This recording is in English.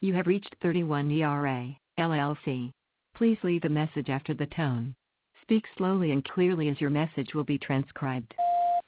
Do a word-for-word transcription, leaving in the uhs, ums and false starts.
You have reached thirty-one E R A, L L C. Please leave a message after the tone. Speak slowly and clearly as your message will be transcribed.